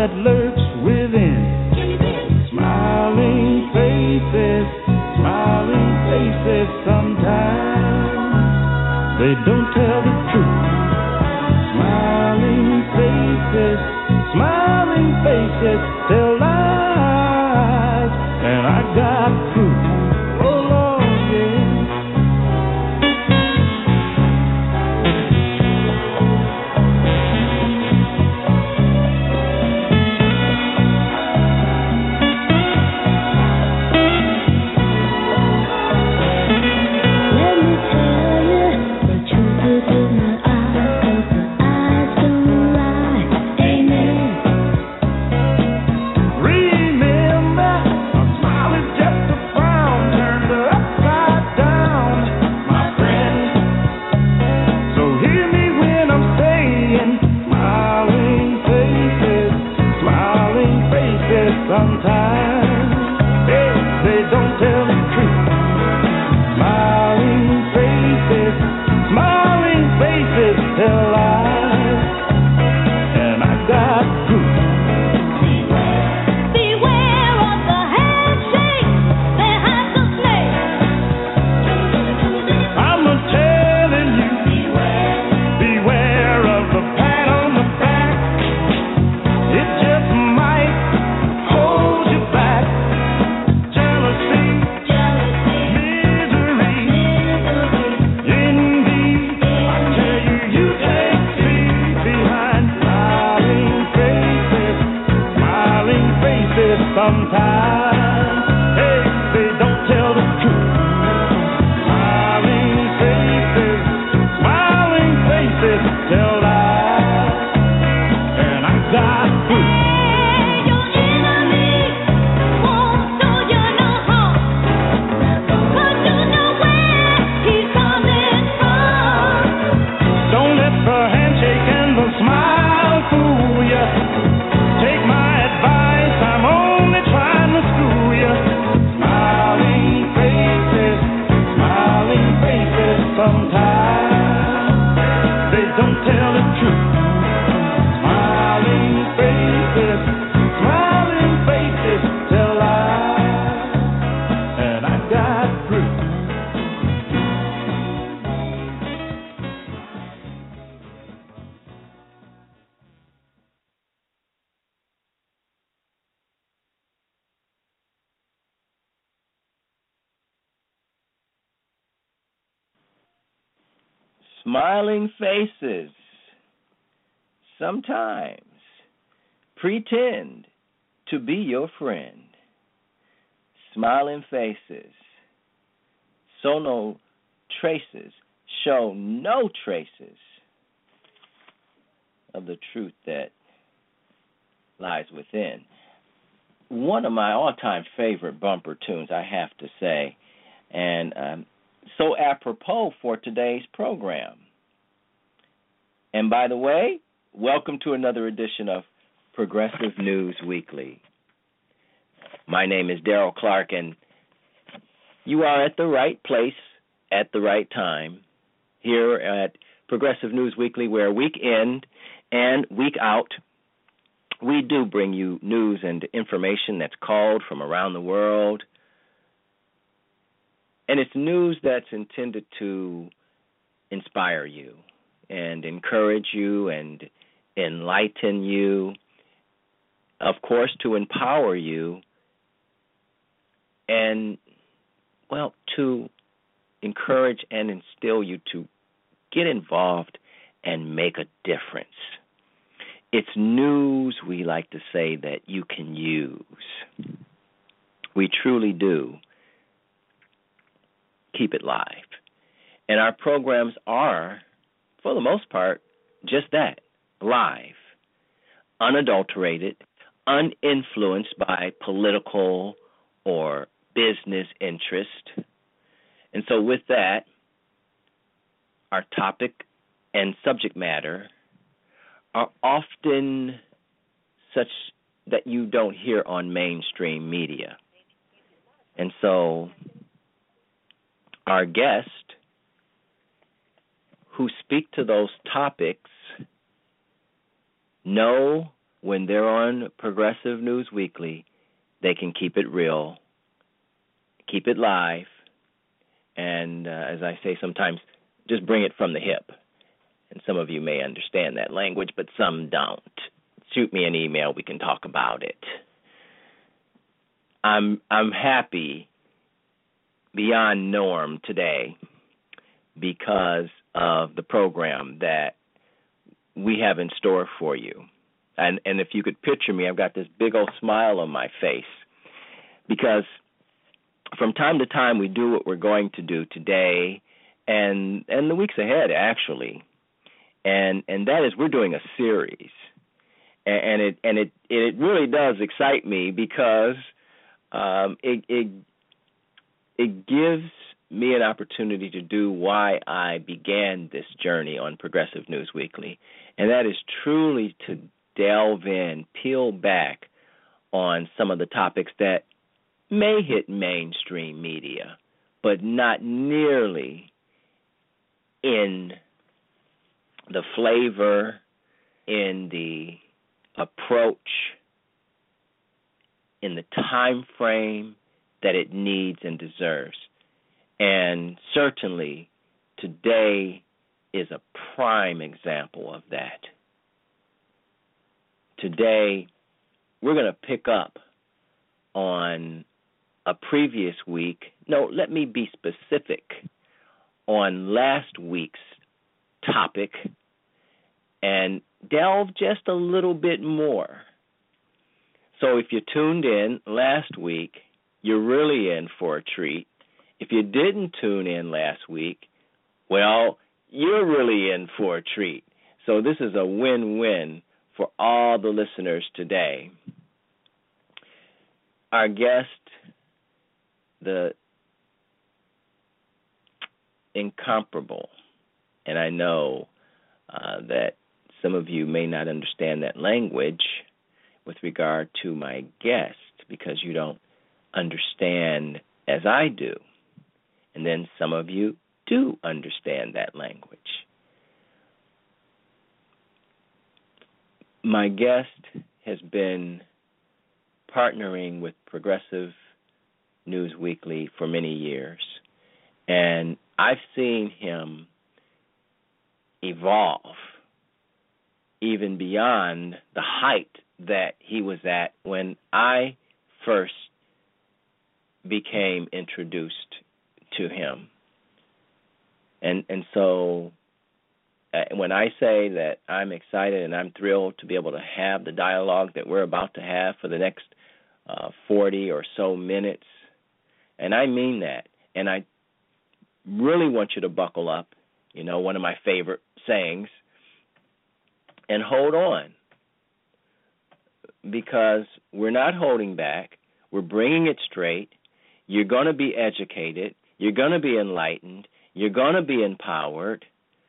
that lurks within. Smiling faces, sometimes they don't tell the truth. Smiling faces tell lies, and I got proof. Oh Lord, yeah. Sometimes they don't tell the truth. Smiling faces tell lies, and I got proof. Beware of the handshake that hides the snake. I'm telling you, beware of the pat on the back. It just might hold you back. Jealousy, misery, envy. I tell you, you can't see behind smiling faces sometimes. Hey, they don't tell the truth. Smiling faces tell lies, and I got proof. Sometimes they don't tell the truth. Smiling faces tell lies, and I got proof. Smiling faces sometimes pretend to be your friend. Smiling faces show no traces of the truth that lies within. One of my all-time favorite bumper tunes, I have to say, and so apropos for today's program. And by the way, welcome to another edition of Progressive News Weekly. My name is Daryl Clark, and you are at the right place at the right time here at Progressive News Weekly, where week in and week out, we do bring you news and information that's called from around the world. And it's news that's intended to inspire you and encourage you and enlighten you, of course, to empower you and, well, to encourage and instill you to get involved and make a difference. It's news, we like to say, that you can use. We truly do keep it live. And our programs are, for the most part, just that, live, unadulterated, uninfluenced by political or business interest. And so with that, our topic and subject matter are often such that you don't hear on mainstream media. And so our guests who speak to those topics know when they're on Progressive News Weekly, they can keep it real, keep it live, and as I say sometimes, just bring it from the hip. And some of you may understand that language, but some don't. Shoot me an email. We can talk about it. I'm happy beyond norm today because of the program that we have in store for you. And if you could picture me, I've got this big old smile on my face because from time to time we do what we're going to do today and the weeks ahead, actually. And that is we're doing a series. And it really does excite me because it gives me an opportunity to do why I began this journey on Progressive News Weekly, and that is truly to delve in, peel back on some of the topics that may hit mainstream media, but not nearly in the flavor, in the approach, in the time frame that it needs and deserves. And certainly today is a prime example of that. Today, we're going to pick up on a previous week. No, let me be specific. On last week's topic and delve just a little bit more. So if you tuned in last week, you're really in for a treat. If you didn't tune in last week, well, you're really in for a treat. So this is a win-win for all the listeners today. Our guest, the incomparable, and I know that some of you may not understand that language with regard to my guest because you don't understand as I do. And then some of you do understand that language. My guest has been partnering with Progressive News Weekly for many years, and I've seen him evolve even beyond the height that he was at when I first became introduced to him. And so when I say that I'm excited and I'm thrilled to be able to have the dialogue that we're about to have for the next 40 or so minutes, and I mean that, and I really want you to buckle up, you know, one of my favorite sayings, and hold on, because we're not holding back. We're bringing it straight. You're going to be educated. You're going to be enlightened. You're going to be empowered.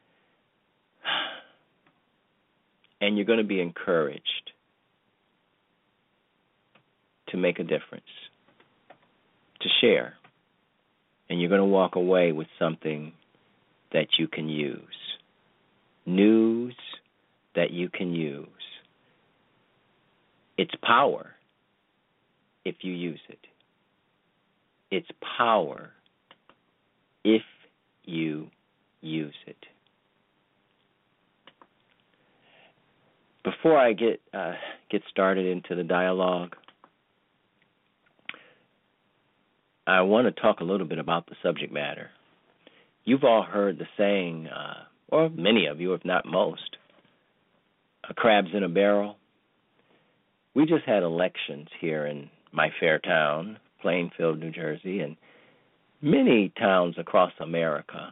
And you're going to be encouraged to make a difference, to share. And you're going to walk away with something that you can use. News that you can use. It's power if you use it. It's power if you use it. Before I get started into the dialogue, I want to talk a little bit about the subject matter. You've all heard the saying, or many of you, if not most, crabs in a barrel. We just had elections here in my fair town, Plainfield, New Jersey, and many towns across America.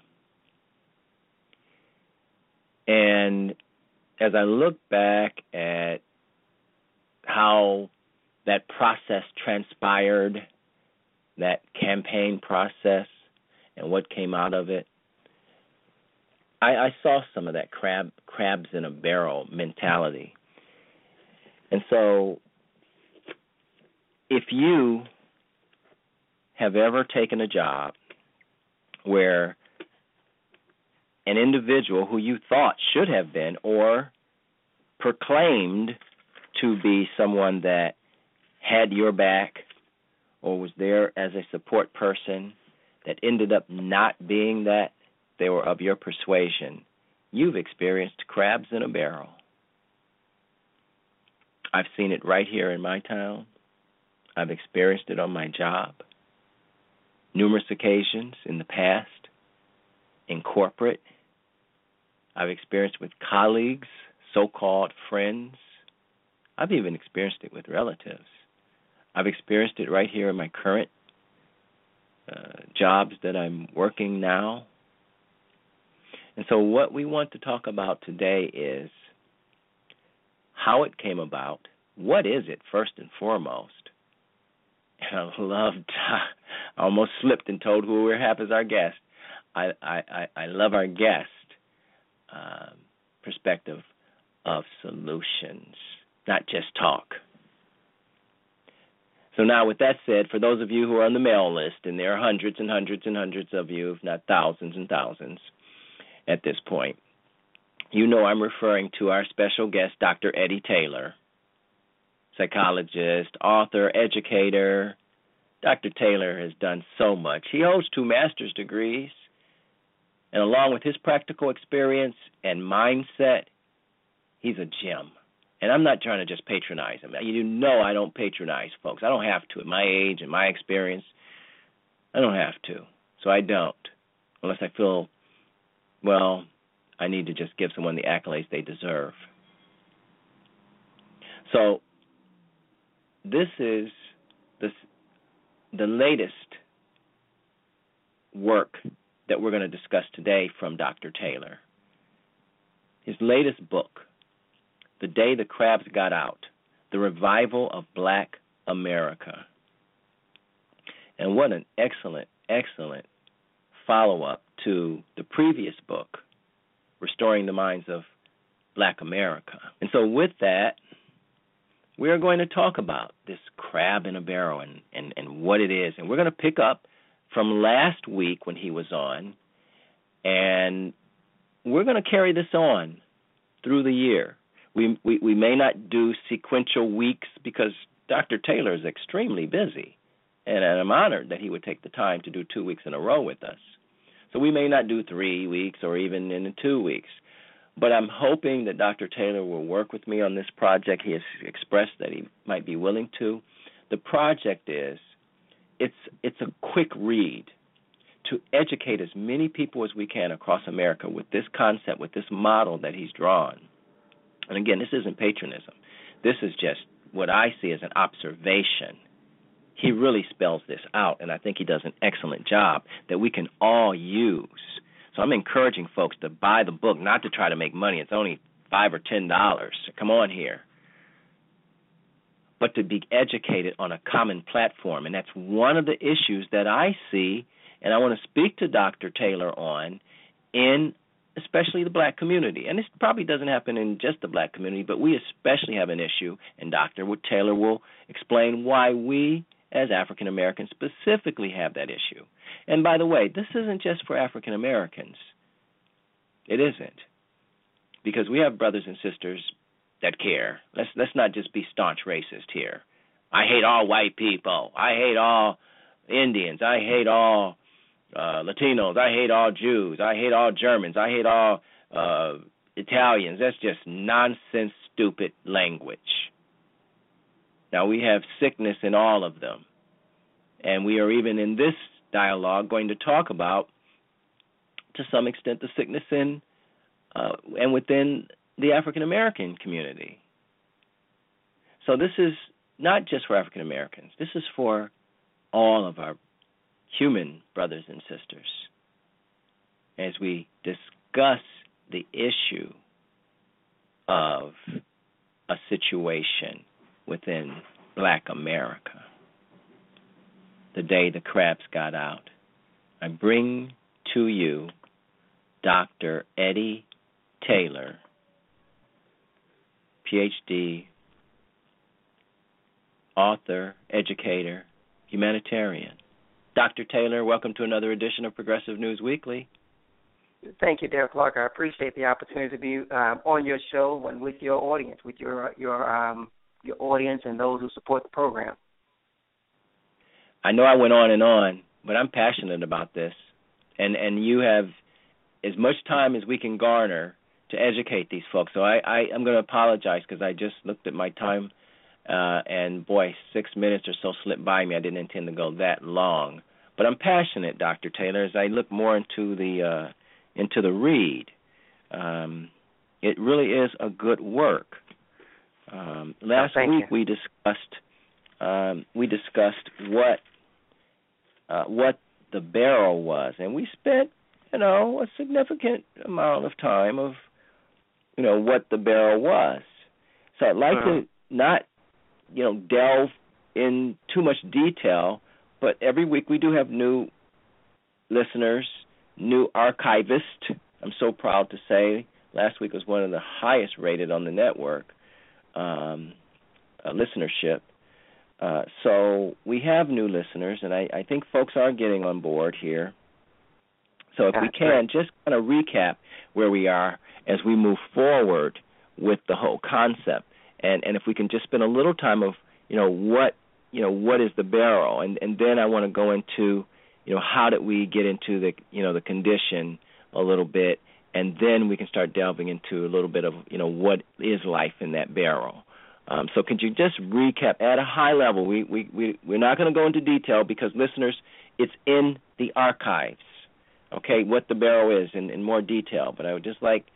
And as I look back at how that process transpired, that campaign process, and what came out of it, I saw some of that crabs in a barrel mentality. And so if you have ever taken a job where an individual who you thought should have been or proclaimed to be someone that had your back or was there as a support person that ended up not being that, they were of your persuasion, you've experienced crabs in a barrel. I've seen it right here in my town. I've experienced it on my job numerous occasions in the past, in corporate. I've experienced with colleagues, so-called friends. I've even experienced it with relatives. I've experienced it right here in my current jobs that I'm working now. And so what we want to talk about today is how it came about. What is it, first and foremost? And I almost slipped and told who we have as our guest. I love our guest perspective of solutions, not just talk. So now with that said, for those of you who are on the mail list, and there are hundreds and hundreds and hundreds of you, if not thousands and thousands at this point, you know I'm referring to our special guest, Dr. Eddie Taylor, psychologist, author, educator. Dr. Taylor has done so much. He holds 2 master's degrees, and along with his practical experience and mindset, he's a gem. And I'm not trying to just patronize him. You know I don't patronize folks. I don't have to. At my age and my experience, I don't have to. So I don't. Unless I feel, well, I need to just give someone the accolades they deserve. So this is the latest work that we're going to discuss today from Dr. Taylor. His latest book, The Day the Crabs Got Out, The Revival of Black America. And what an excellent, excellent follow-up to the previous book, Restoring the Minds of Black America. And so with that, we are going to talk about this crab in a barrel and what it is. And we're going to pick up from last week when he was on, and we're going to carry this on through the year. We may not do sequential weeks because Dr. Taylor is extremely busy, and I'm honored that he would take the time to do 2 weeks in a row with us. So we may not do 3 weeks or even in 2 weeks. But I'm hoping that Dr. Taylor will work with me on this project. He has expressed that he might be willing to. The project is, it's a quick read to educate as many people as we can across America with this concept, with this model that he's drawn. And again, this isn't patronism. This is just what I see as an observation. He really spells this out, and I think he does an excellent job that we can all use. So I'm encouraging folks to buy the book, not to try to make money. It's only $5 or $10. Come on here. But to be educated on a common platform. And that's one of the issues that I see, and I want to speak to Dr. Taylor on, in especially the black community. And this probably doesn't happen in just the black community, but we especially have an issue, and Dr. Taylor will explain why we as African Americans specifically have that issue. And by the way, this isn't just for African Americans. It isn't. Because we have brothers and sisters that care. Let's not just be staunch racist here. I hate all white people. I hate all Indians. I hate all Latinos. I hate all Jews. I hate all Germans. I hate all Italians. That's just nonsense, stupid language. Now, we have sickness in all of them. And we are even in this dialogue going to talk about, to some extent, the sickness in and within the African American community. So this is not just for African Americans. This is for all of our human brothers and sisters as we discuss the issue of a situation within Black America. The day the crabs got out. I bring to you Dr. Eddie Taylor, PhD, author, educator, humanitarian. Dr. Taylor, welcome to another edition of Progressive News Weekly. Thank you, Derek Clark. I appreciate the opportunity to be on your show and with your audience, with your your audience and those who support the program. I know I went on, but I'm passionate about this, and you have as much time as we can garner to educate these folks. So I'm going to apologize because I just looked at my time, and boy, 6 minutes or so slipped by me. I didn't intend to go that long, but I'm passionate, Dr. Taylor, as I look more into the read. It really is a good work. Last week we discussed what the barrel was, and we spent a significant amount of time of what the barrel was. So I'd like to not delve in too much detail, but every week we do have new listeners, new archivists. I'm so proud to say last week was one of the highest rated on the network listenership. So we have new listeners, and I think folks are getting on board here. So if we can, just kind of recap where we are as we move forward with the whole concept, and if we can just spend a little time of what is the barrel, and then I want to go into how did we get into the condition a little bit, and then we can start delving into a little bit of what is life in that barrel. So could you just recap at a high level? We're not going to go into detail because listeners, it's in the archives. Okay, what the barrel is in more detail. But I would just like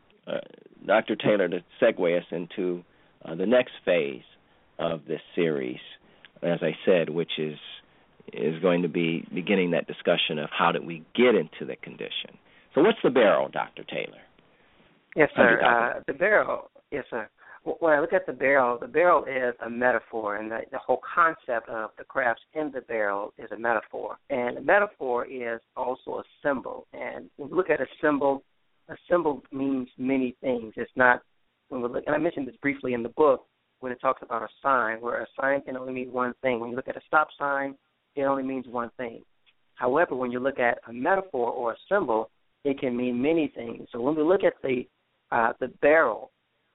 Dr. Taylor to segue us into the next phase of this series, as I said, which is going to be beginning that discussion of how did we get into the condition. So what's the barrel, Dr. Taylor? Yes, sir. The barrel, yes, sir. When I look at the barrel is a metaphor, and the whole concept of the crabs in the barrel is a metaphor. And a metaphor is also a symbol. And when we look at a symbol means many things. It's not, when we look, and I mentioned this briefly in the book when it talks about a sign, where a sign can only mean one thing. When you look at a stop sign, it only means one thing. However, when you look at a metaphor or a symbol, it can mean many things. So when we look at the barrel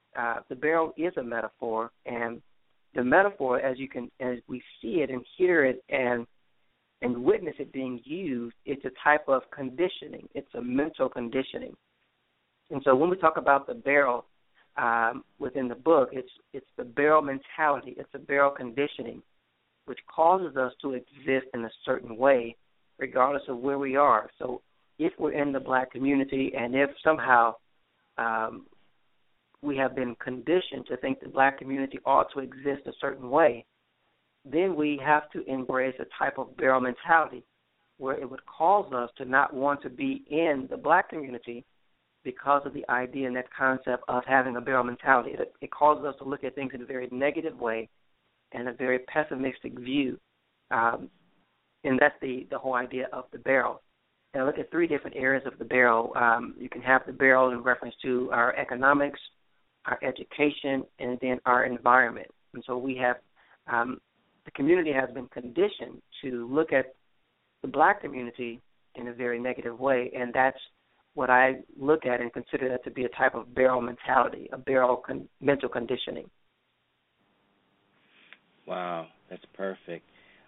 is a metaphor, and the metaphor, as we see it and hear it and witness it being used, it's a type of conditioning. It's a mental conditioning. And so when we talk about the barrel within the book, it's the barrel mentality. It's a barrel conditioning, which causes us to exist in a certain way, regardless of where we are. So if we're in the black community, and if somehow we have been conditioned to think the black community ought to exist a certain way, then we have to embrace a type of barrel mentality where it would cause us to not want to be in the black community because of the idea and that concept of having a barrel mentality. It causes us to look at things in a very negative way and a very pessimistic view. And that's the whole idea of the barrel. And I look at three different areas of the barrel. You can have the barrel in reference to our economics, our education, and then our environment. And so we have, the community has been conditioned to look at the black community in a very negative way, and that's what I look at and consider that to be a type of barrel mentality, a barrel mental conditioning. Wow, that's perfect.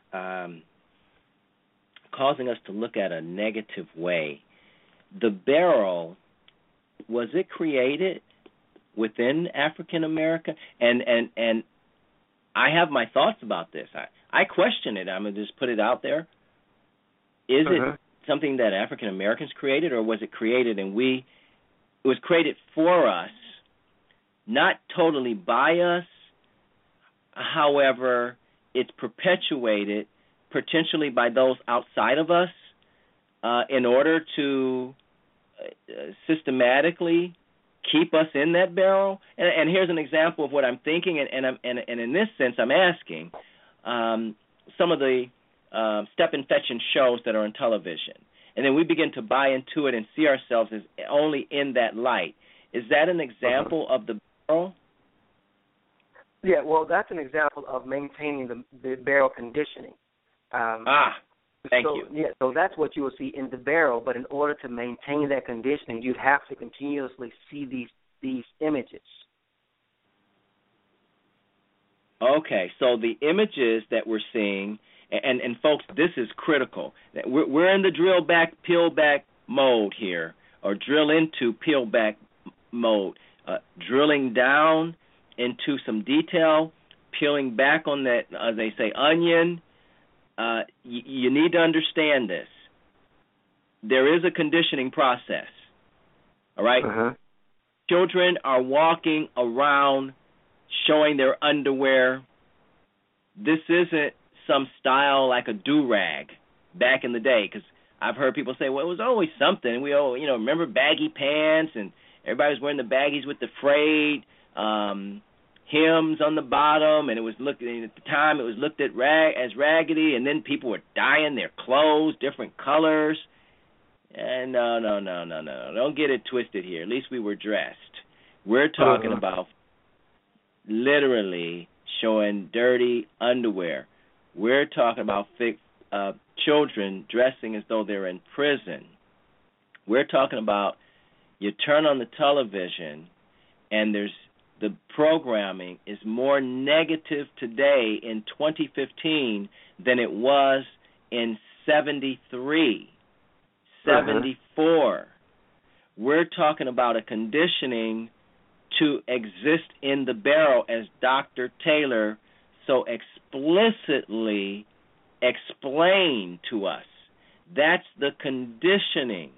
Causing us to look at a negative way. The barrel, was it created within African America? And I have my thoughts about this. I question it. I'm going to just put it out there. Is it something that African Americans created, or was it created and it was created for us, not totally by us? However, it's perpetuated potentially by those outside of us in order to systematically keep us in that barrel. And here's an example of what I'm thinking, and in this sense I'm asking some of the step and fetching shows that are on television, and then we begin to buy into it and see ourselves as only in that light. Is that an example of the barrel? Yeah, well, that's an example of maintaining the barrel conditioning. Thank you. Yeah, so that's what you will see in the barrel, but in order to maintain that conditioning, you'd have to continuously see these images. Okay, so the images that we're seeing, and folks, this is critical. We're in the drill back, peel back mode here, or drill into peel back mode, drilling down into some detail, peeling back on that, as they say, onion. You need to understand this. There is a conditioning process, all right? Uh-huh. Children are walking around showing their underwear. This isn't some style like a do-rag back in the day, because I've heard people say, well, it was always something. We all, remember baggy pants, and everybody was wearing the baggies with the frayed hems on the bottom, and it was looked at the time it was looked at as raggedy, and then people were dyeing their clothes different colors. And no, don't get it twisted here. At least we were dressed. We're talking about literally showing dirty underwear. We're talking about children dressing as though they're in prison. We're talking about you turn on the television and the programming is more negative today in 2015 than it was in 73, 74. We're talking about a conditioning to exist in the barrel, as Dr. Taylor so explicitly explained to us. That's the conditioning.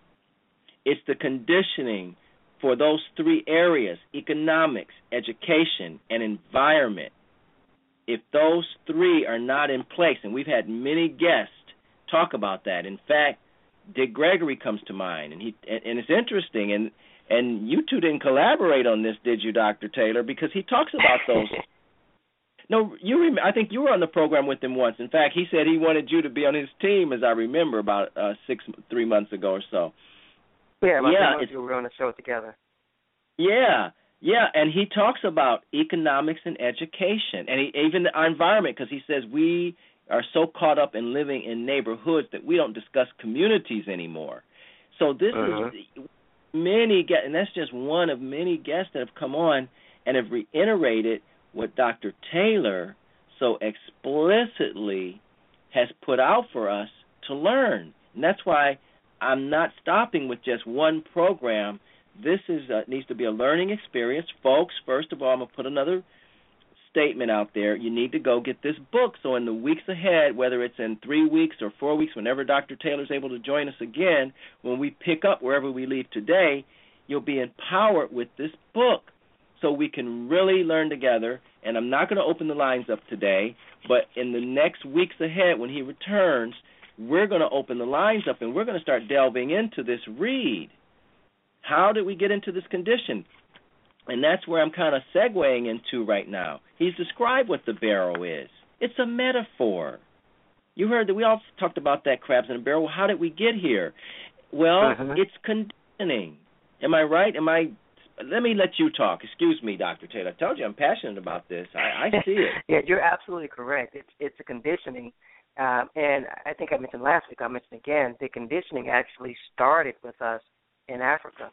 It's the conditioning for those three areas: economics, education, and environment. If those three are not in place, and we've had many guests talk about that. In fact, Dick Gregory comes to mind, and it's interesting, and you two didn't collaborate on this, did you, Dr. Taylor? Because he talks about those. No, I think you were on the program with him once. In fact, he said he wanted you to be on his team, as I remember, about 3 months ago or so. Yeah, we were on the show together. Yeah, and he talks about economics and education, and even our environment, because he says we are so caught up in living in neighborhoods that we don't discuss communities anymore. So this is many guests, and that's just one of many guests that have come on and have reiterated what Dr. Taylor so explicitly has put out for us to learn. And that's why I'm not stopping with just one program. This is needs to be a learning experience. Folks, first of all, I'm going to put another statement out there. You need to go get this book. So in the weeks ahead, whether it's in 3 weeks or 4 weeks, whenever Dr. Taylor's able to join us again, when we pick up wherever we leave today, you'll be empowered with this book so we can really learn together. And I'm not going to open the lines up today, but in the next weeks ahead when he returns, we're going to open the lines up and we're going to start delving into this read. How did we get into this condition? And that's where I'm kind of segueing into right now. He's described what the barrel is. It's a metaphor. You heard that we all talked about that, crabs in a barrel. How did we get here? Well, it's conditioning. Am I right? Let me let you talk. Excuse me, Dr. Taylor. I told you I'm passionate about this. I see it. Yeah, you're absolutely correct. It's a conditioning. And I think I mentioned last week, I'll mention again, the conditioning actually started with us in Africa.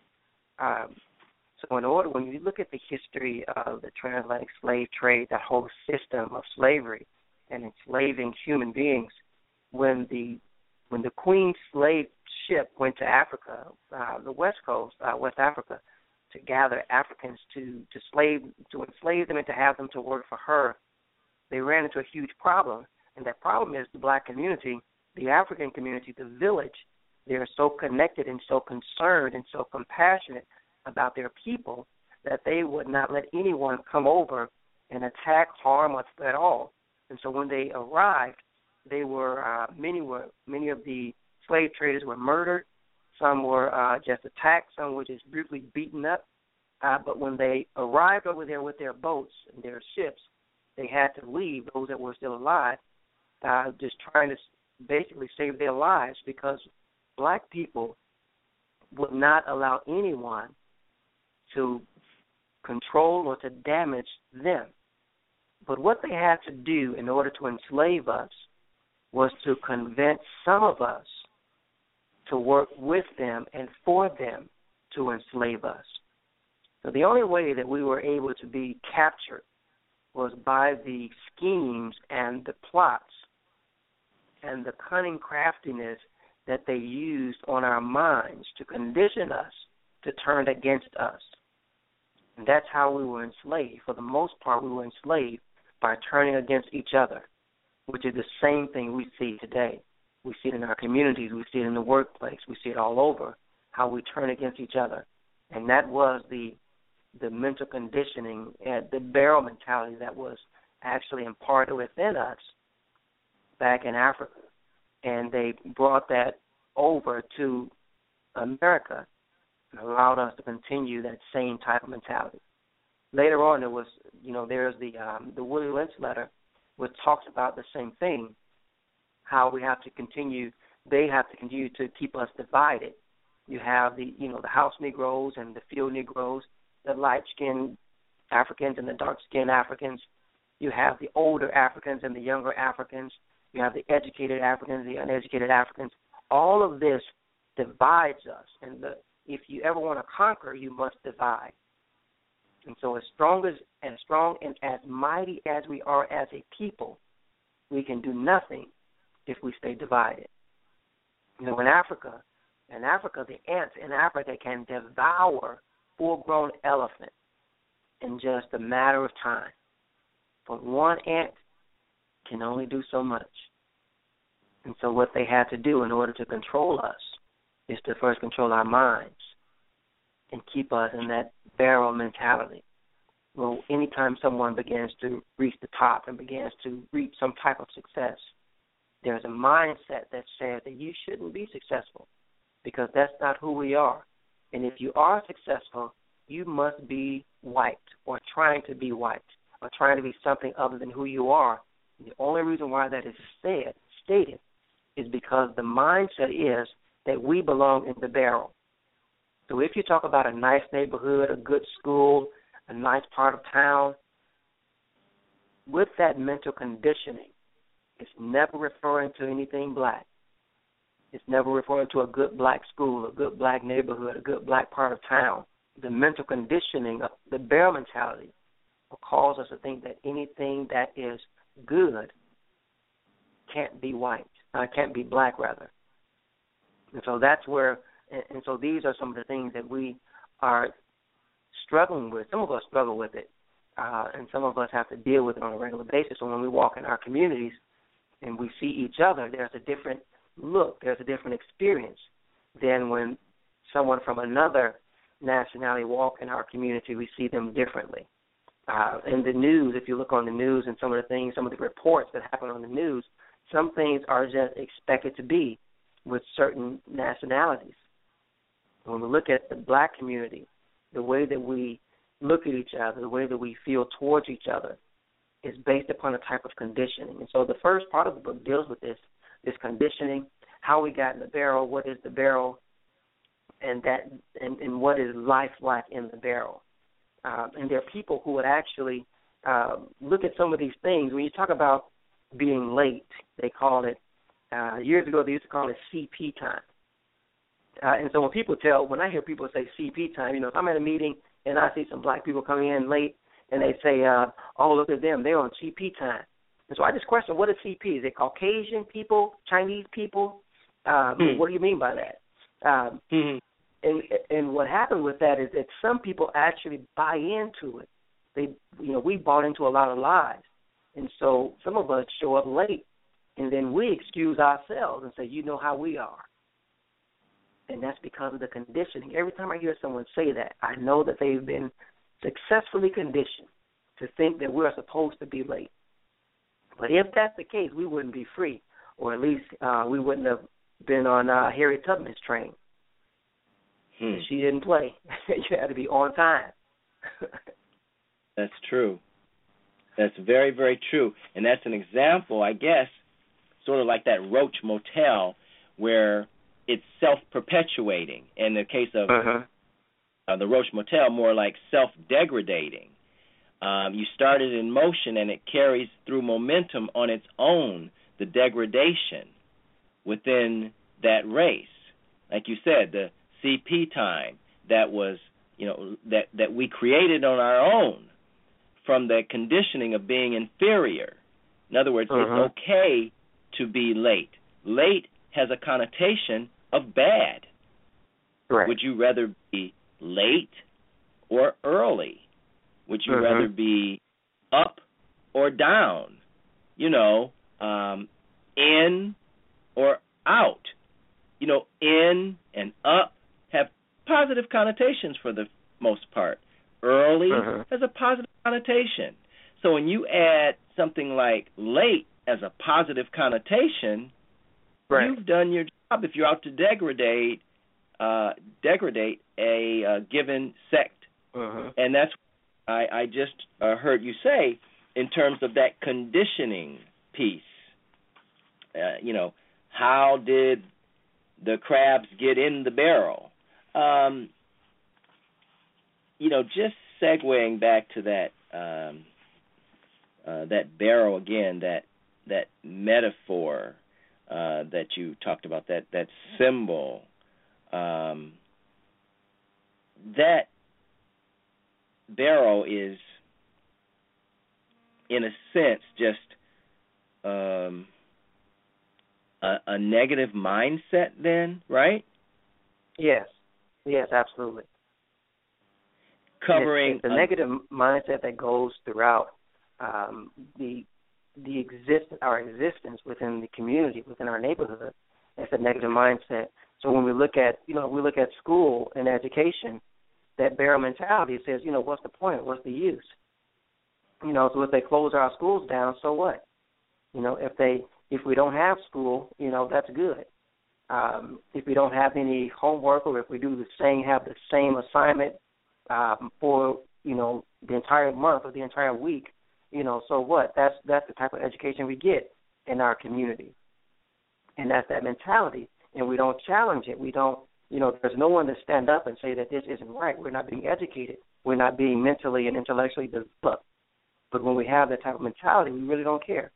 So when you look at the history of the transatlantic slave trade, that whole system of slavery and enslaving human beings, when the Queen slave ship went to Africa, the West Coast, West Africa, to gather Africans to enslave them and to have them to work for her, they ran into a huge problem. And that problem is the black community, the African community, the village. They're so connected and so concerned and so compassionate about their people that they would not let anyone come over and attack, harm us at all. And so when they arrived, they were many of the slave traders were murdered. Some were just attacked. Some were just brutally beaten up. But when they arrived over there with their boats and their ships, they had to leave, those that were still alive, just trying to basically save their lives, because black people would not allow anyone to control or to damage them. But what they had to do in order to enslave us was to convince some of us to work with them and for them to enslave us. So the only way that we were able to be captured was by the schemes and the plots and the cunning craftiness that they used on our minds to condition us to turn against us. And that's how we were enslaved. For the most part, we were enslaved by turning against each other, which is the same thing we see today. We see it in our communities. We see it in the workplace. We see it all over, how we turn against each other. And that was the mental conditioning and the barrel mentality that was actually imparted within us back in Africa. And they brought that over to America and allowed us to continue that same type of mentality. Later on, there was, there's the Willie Lynch letter, which talks about the same thing, how we have to continue, they have to continue to keep us divided. You have the house Negroes and the field Negroes, the light-skinned Africans and the dark-skinned Africans. You have the older Africans and the younger Africans. You have the educated Africans, the uneducated Africans. All of this divides us. And if you ever want to conquer, you must divide. And so as strong and as mighty as we are as a people, we can do nothing if we stay divided. In Africa, the ants in Africa can devour full-grown elephant in just a matter of time. But one ant can only do so much. And so what they had to do in order to control us is to first control our minds and keep us in that barrel mentality. Well, anytime someone begins to reach the top and begins to reach some type of success, there's a mindset that says that you shouldn't be successful because that's not who we are. And if you are successful, you must be white or trying to be white or trying to be something other than who you are. And the only reason why that is stated is because the mindset is that we belong in the barrel. So if you talk about a nice neighborhood, a good school, a nice part of town, with that mental conditioning, it's never referring to anything black. It's never referring to a good black school, a good black neighborhood, a good black part of town. The mental conditioning, the barrel mentality, will cause us to think that anything that is good can't be white, can't be black, rather. And so that's where, and so these are some of the things that we are struggling with. Some of us struggle with it, and some of us have to deal with it on a regular basis. So when we walk in our communities and we see each other, there's a different look, there's a different experience than when someone from another nationality walk in our community, we see them differently. In the news, if you look on the news and some of the things, some of the reports that happen on the news, some things are just expected to be with certain nationalities. When we look at the black community, the way that we look at each other, the way that we feel towards each other is based upon a type of conditioning. And so the first part of the book deals with this conditioning, how we got in the barrel, what is the barrel, and what is life like in the barrel. And there are people who would actually look at some of these things. When you talk about being late, they call it, years ago they used to call it CP time. And so when I hear people say CP time, if I'm at a meeting and I see some black people coming in late and they say, oh, look at them, they're on CP time. And so I just question, what is CP? Is it Caucasian people, Chinese people? What do you mean by that? And what happened with that is that some people actually buy into it. We bought into a lot of lies. And so some of us show up late, and then we excuse ourselves and say, you know how we are. And that's because of the conditioning. Every time I hear someone say that, I know that they've been successfully conditioned to think that we're supposed to be late. But if that's the case, we wouldn't be free, or at least we wouldn't have been on Harriet Tubman's train. She didn't play. You had to be on time. That's true. That's very, very true. And that's an example, I guess, sort of like that Roach Motel where it's self-perpetuating. In the case of the Roach Motel, more like self-degradating. You start it in motion, and it carries through momentum on its own, the degradation within that race. Like you said, the CP time that was, that we created on our own from the conditioning of being inferior. In other words, it's okay to be late. Late has a connotation of bad. Right. Would you rather be late or early? Would you rather be up or down? You know, in or out? You know, in and up have positive connotations for the most part. Early has a positive connotation. So when you add something like late as a positive connotation, you've done your job if you're out to degrade a given sect. And that's what I just heard you say in terms of that conditioning piece. You know, how did the crabs get in the barrel? You know, just segueing back to that that barrel again, that metaphor that you talked about, that symbol, that barrel is, in a sense, just a negative mindset then, right? Yes, absolutely. Covering it's a negative mindset that goes throughout our existence within the community, within our neighborhood. It's a negative mindset. So when we look at school and education, that barrel mentality says, you know, what's the point? What's the use? You know, so if they close our schools down, so what? You know, if we don't have school, you know, that's good. If we don't have any homework, or if we have the same assignment for, you know, the entire month or the entire week, you know, so what? That's the type of education we get in our community. And that's that mentality. And we don't challenge it. We don't, you know, there's no one to stand up and say that this isn't right. We're not being educated. We're not being mentally and intellectually developed. But when we have that type of mentality, we really don't care.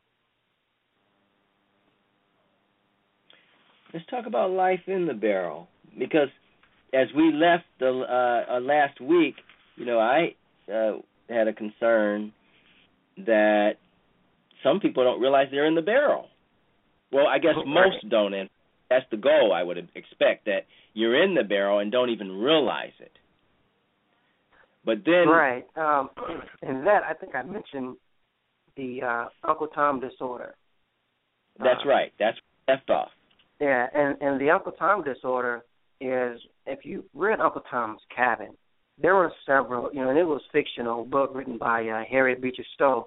Let's talk about life in the barrel, because as we left the last week, you know, I had a concern that some people don't realize they're in the barrel. Well, I guess most don't, and that's the goal, I would expect, that you're in the barrel and don't even realize it. But then... Right. And that, I think I mentioned the Uncle Tom disorder. That's right. That's left off. Yeah, and the Uncle Tom disorder is, if you read Uncle Tom's Cabin, there were several, you know, and it was a fictional book written by Harriet Beecher Stowe.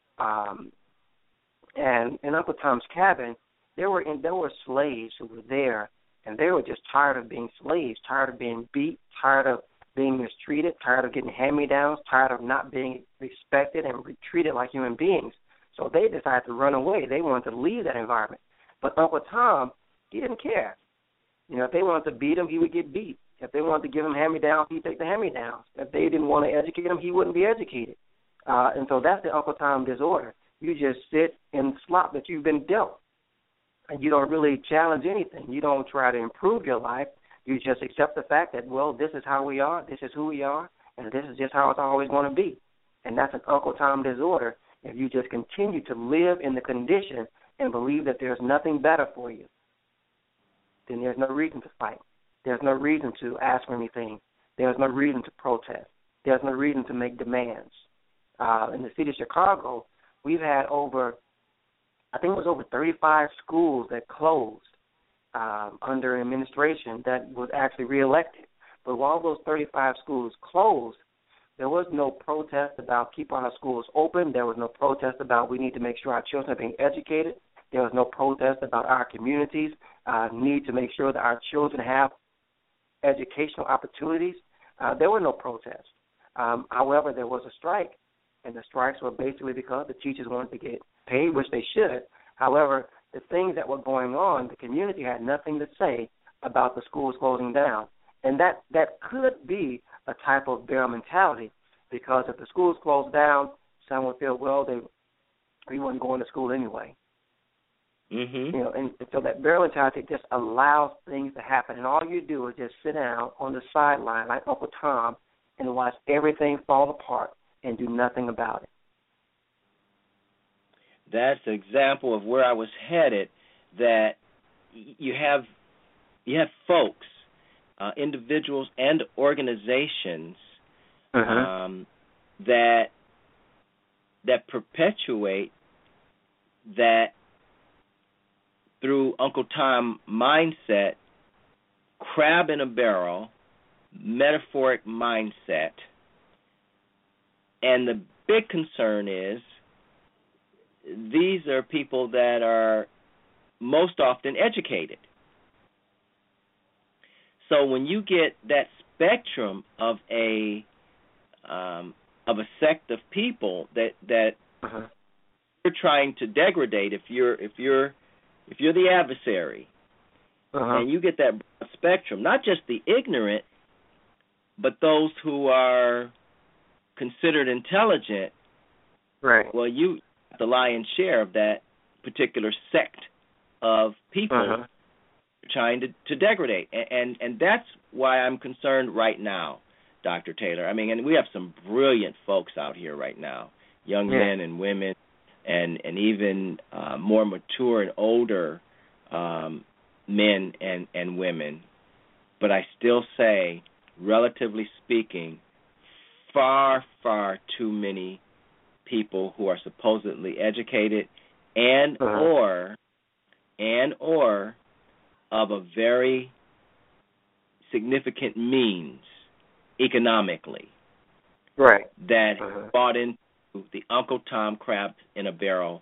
And in Uncle Tom's Cabin, there were slaves who were there, and they were just tired of being slaves, tired of being beat, tired of being mistreated, tired of getting hand-me-downs, tired of not being respected and treated like human beings. So they decided to run away. They wanted to leave that environment. But Uncle Tom, he didn't care. You know, if they wanted to beat him, he would get beat. If they wanted to give him hand-me-downs, he'd take the hand-me-downs. If they didn't want to educate him, he wouldn't be educated. And so that's the Uncle Tom disorder. You just sit in slop that you've been dealt. And you don't really challenge anything. You don't try to improve your life. You just accept the fact that, well, this is how we are, this is who we are, and this is just how it's always going to be. And that's an Uncle Tom disorder if you just continue to live in the condition and believe that there's nothing better for you. Then there's no reason to fight. There's no reason to ask for anything. There's no reason to protest. There's no reason to make demands. In the city of Chicago, we've had over 35 schools that closed under an administration that was actually reelected. But while those 35 schools closed, there was no protest about keeping our schools open. There was no protest about we need to make sure our children are being educated. There was no protest about our communities need to make sure that our children have educational opportunities. There were no protests. However, there was a strike, and the strikes were basically because the teachers wanted to get paid, which they should. However, the things that were going on, the community had nothing to say about the schools closing down. And that could be a type of barrel mentality, because if the schools closed down, someone would feel, well, we weren't going to school anyway. Mm-hmm. You know, and so that barrel mentality just allows things to happen, and all you do is just sit down on the sideline like Uncle Tom and watch everything fall apart and do nothing about it. That's an example of where I was headed, that you have folks, individuals and organizations that perpetuate that through Uncle Tom mindset, crab in a barrel, metaphoric mindset. And the big concern is these are people that are most often educated. So when you get that spectrum of a sect of people that you're trying to degrade, if you're the adversary, and you get that spectrum, not just the ignorant, but those who are considered intelligent, right? Well, you have the lion's share of that particular sect of people trying to degrade, and that's why I'm concerned right now, Dr. Taylor. I mean, and we have some brilliant folks out here right now, young men and women, and even more mature and older men and women. But I still say, relatively speaking, far, far too many people who are supposedly educated and or of a very significant means economically, right? That bought into the Uncle Tom crab in a barrel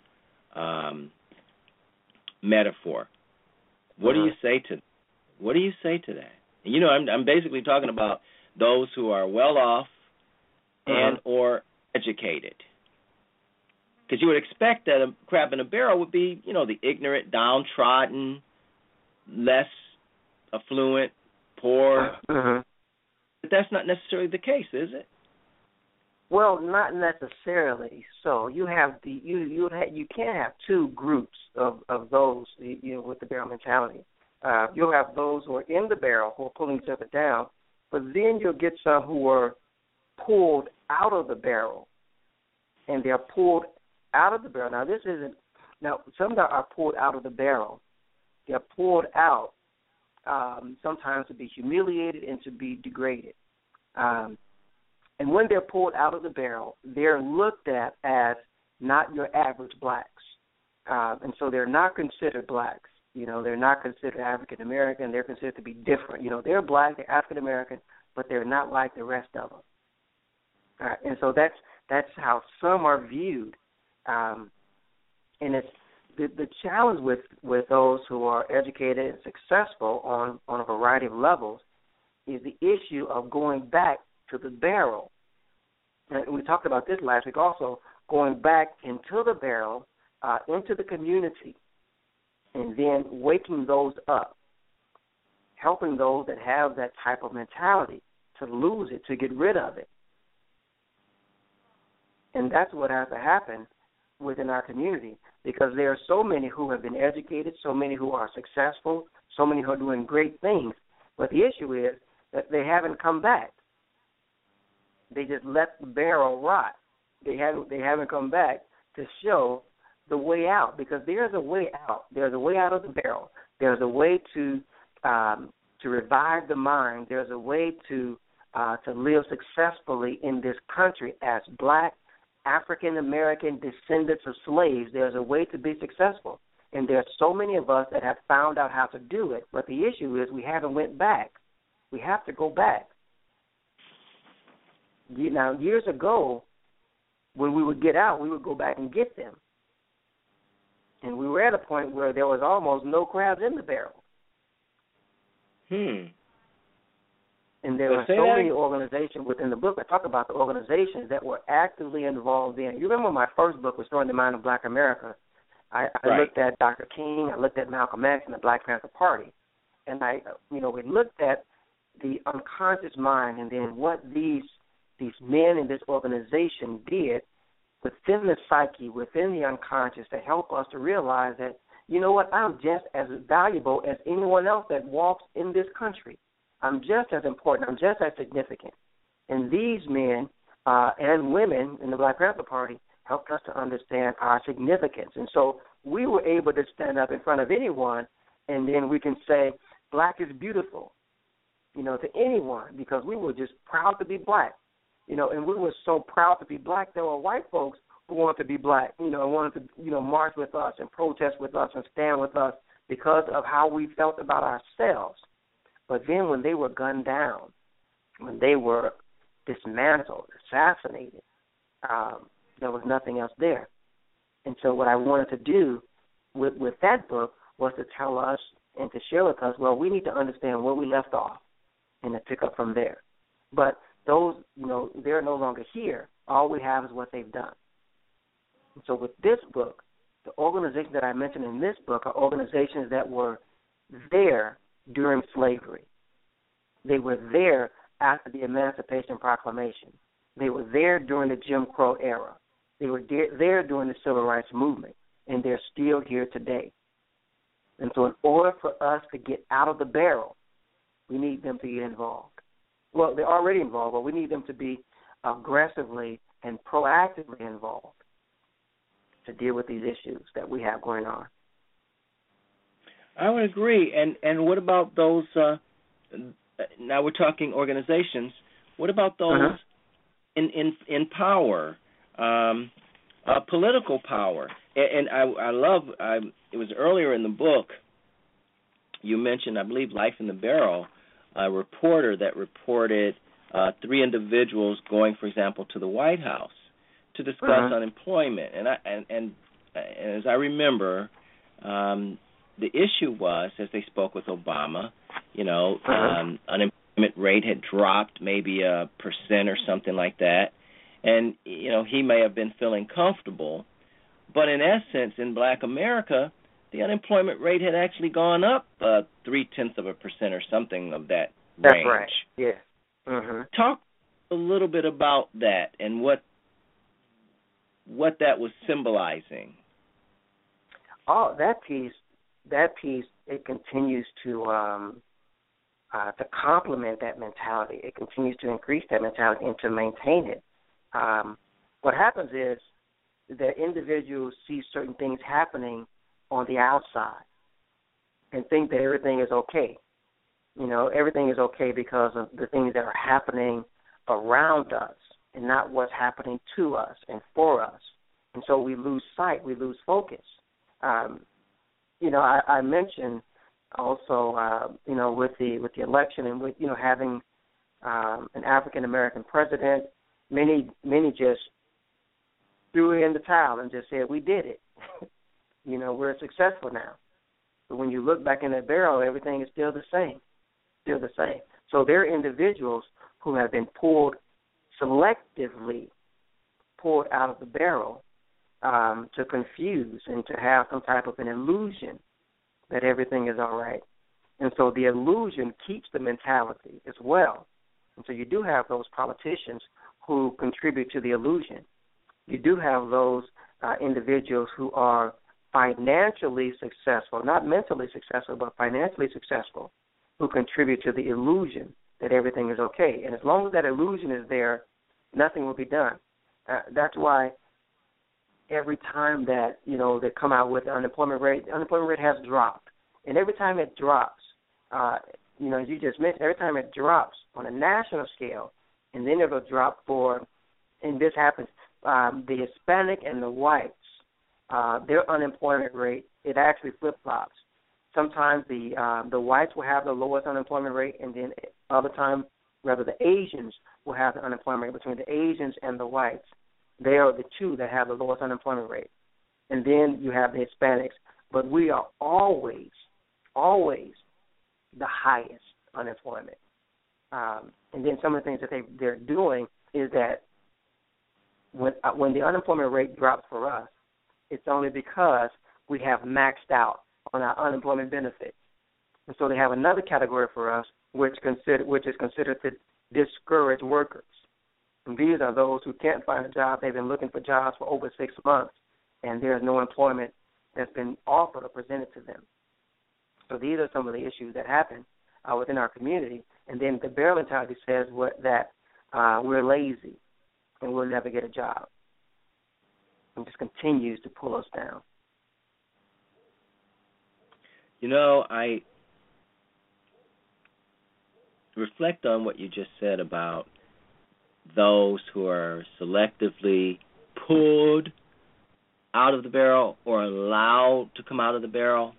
metaphor. What do you say to that? And, you know, I'm basically talking about those who are well off and or educated. Because you would expect that a crab in a barrel would be, you know, the ignorant, downtrodden, less affluent, poor. But that's not necessarily the case, is it? Well, not necessarily. So you have you can't have two groups of those, you know, with the barrel mentality. You'll have those who are in the barrel who are pulling each other down, but then you'll get some who are pulled out of the barrel, and they're pulled out of the barrel. Now, some that are pulled out of the barrel, they're pulled out sometimes to be humiliated and to be degraded. And when they're pulled out of the barrel, they're looked at as not your average blacks. And so they're not considered blacks. You know, they're not considered African American. They're considered to be different. You know, they're black, they're African American, but they're not like the rest of them. And so that's how some are viewed. And it's the challenge with those who are educated and successful on a variety of levels is the issue of going back to the barrel. And we talked about this last week also, going back into the barrel, into the community, and then waking those up, helping those that have that type of mentality to lose it, to get rid of it. And that's what has to happen within our community, because there are so many who have been educated, so many who are successful, so many who are doing great things. But the issue is that they haven't come back. They just let the barrel rot. They haven't come back to show the way out, because there's a way out. There's a way out of the barrel. There's a way to revive the mind. There's a way to live successfully in this country as black African-American descendants of slaves. There's a way to be successful. And there's so many of us that have found out how to do it. But the issue is we haven't went back. We have to go back. Now, years ago, when we would get out, we would go back and get them. And we were at a point where there was almost no crabs in the barrel. And there are so many organizations within the book. I talk about the organizations that were actively involved in. You remember my first book, Restoring the Mind of Black America. I looked at Dr. King, I looked at Malcolm X and the Black Panther Party. And we looked at the unconscious mind and then what these men in this organization did within the psyche, within the unconscious, to help us to realize that, you know what, I'm just as valuable as anyone else that walks in this country. I'm just as important. I'm just as significant. And these men and women in the Black Panther Party helped us to understand our significance. And so we were able to stand up in front of anyone, and then we can say, black is beautiful, to anyone, because we were just proud to be black, and we were so proud to be black. There were white folks who wanted to be black, and wanted to, march with us and protest with us and stand with us because of how we felt about ourselves. But then when they were gunned down, when they were dismantled, assassinated, there was nothing else there. And so what I wanted to do with that book was to tell us and to share with us, well, we need to understand where we left off and to pick up from there. But those, they're no longer here. All we have is what they've done. And so with this book, the organizations that I mentioned in this book are organizations that were there during slavery. They were there after the Emancipation Proclamation. They were there during the Jim Crow era. They were there during the Civil Rights Movement, and they're still here today. And so in order for us to get out of the barrel, we need them to get involved. Well, they're already involved, but we need them to be aggressively and proactively involved to deal with these issues that we have going on. I would agree. And what about those, now we're talking organizations, what about those in power, political power? And I love, it was earlier in the book, you mentioned, I believe, Life in the Barrel, a reporter that reported 3 individuals going, for example, to the White House to discuss unemployment. And as I remember, the issue was, as they spoke with Obama, unemployment rate had dropped maybe 1% or something like that. And, he may have been feeling comfortable. But in essence, in black America, the unemployment rate had actually gone up 0.3% or something of that range. That's right, yeah. Talk a little bit about that and what that was symbolizing. Oh, that piece, it continues to complement that mentality. It continues to increase that mentality and to maintain it. What happens is that individuals see certain things happening on the outside and think that everything is okay. Everything is okay because of the things that are happening around us and not what's happening to us and for us. And so we lose sight, we lose focus. I mentioned also, with the election and with, having an African-American president, many just threw in the towel and just said, we did it. We're successful now. But when you look back in that barrel, everything is still the same. So there are individuals who have been selectively pulled out of the barrel to confuse and to have some type of an illusion that everything is all right. And so the illusion keeps the mentality as well. And so you do have those politicians who contribute to the illusion. You do have those individuals who are financially successful, not mentally successful, but financially successful, who contribute to the illusion that everything is okay. And as long as that illusion is there, nothing will be done. That's why every time that, they come out with the unemployment rate has dropped. And every time it drops, as you just mentioned, every time it drops on a national scale, and then it'll drop and this happens, the Hispanic and the whites, their unemployment rate, it actually flip-flops. Sometimes the whites will have the lowest unemployment rate, and then other times, rather, the Asians will have the unemployment rate. Between the Asians and the whites, they are the two that have the lowest unemployment rate. And then you have the Hispanics. But we are always the highest unemployment. And then some of the things that they're doing is that when the unemployment rate drops for us, it's only because we have maxed out on our unemployment benefits. And so they have another category for us, which is considered to discourage workers. And these are those who can't find a job. They've been looking for jobs for over 6 months, and there's no employment that's been offered or presented to them. So these are some of the issues that happen within our community. And then the barrel mentality says that we're lazy and we'll never get a job. and just continues to pull us down. You know, I reflect on what you just said about those who are selectively pulled out of the barrel or allowed to come out of the barrel.